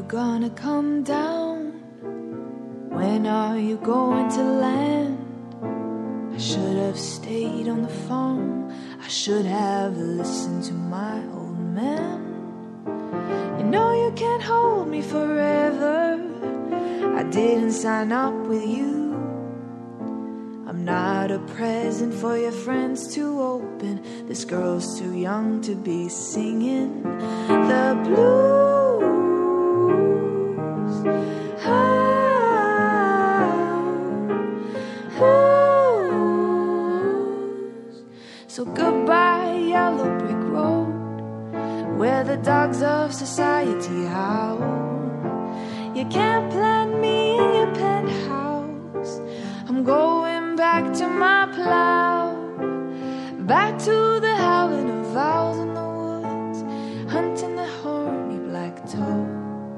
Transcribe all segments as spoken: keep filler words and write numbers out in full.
gonna come down? When are you going to land? I should have stayed on the phone. I should have listened to my old man. You know you can't hold me forever. I didn't sign up with you. I'm not a present for your friends to open. This girl's too young to be singing the blues. Oh, oh. So goodbye, yellow brick road, where the dogs of society howl. You can't plant me in your penthouse. I'm going back to my plow, back to the howling of owls in the woods, hunting the horny black toad.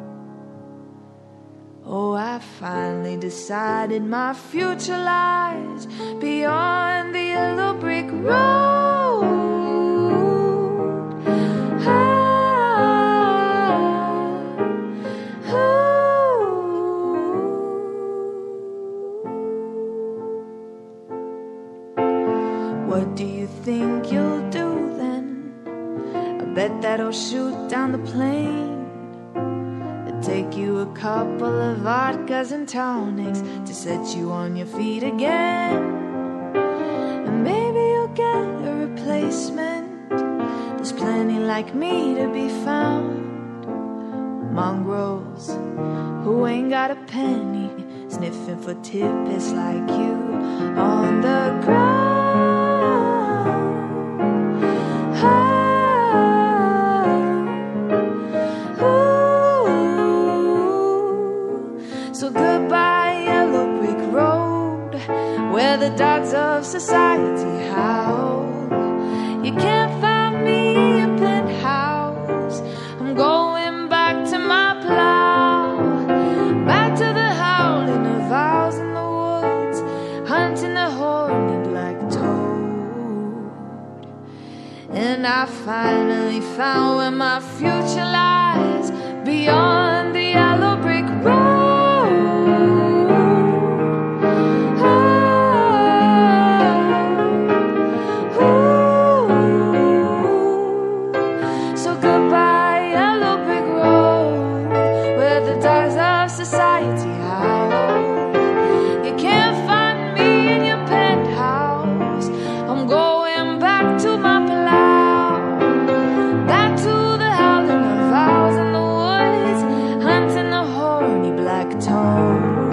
Oh, I finally decided my future lies beyond the yellow brick road. Ah, oh. What do you think you'll do then? I bet that'll shoot down the plane. It'll take you a couple of vodkas and tonics to set you on your feet again. And maybe you'll get a replacement. There's plenty like me to be found. Mongrels who ain't got a penny, sniffing for tidbits like you on the ground. So goodbye, yellow brick road, where the dogs of society howl. You can't find me in your penthouse. I'm going back to my plow, back to the howling of owls in the woods, hunting the horny black toad. And I finally found where my future lies beyond the yellow brick road. Society howl. You can't find me in your penthouse. I'm going back to my plow, back to the howling of owls in the woods, hunting the horny black toad.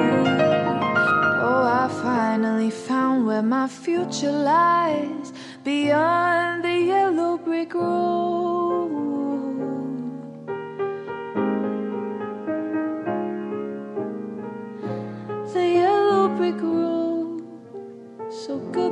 Oh, I finally found where my future lies beyond the yellow brick road. The yellow brick road, so good.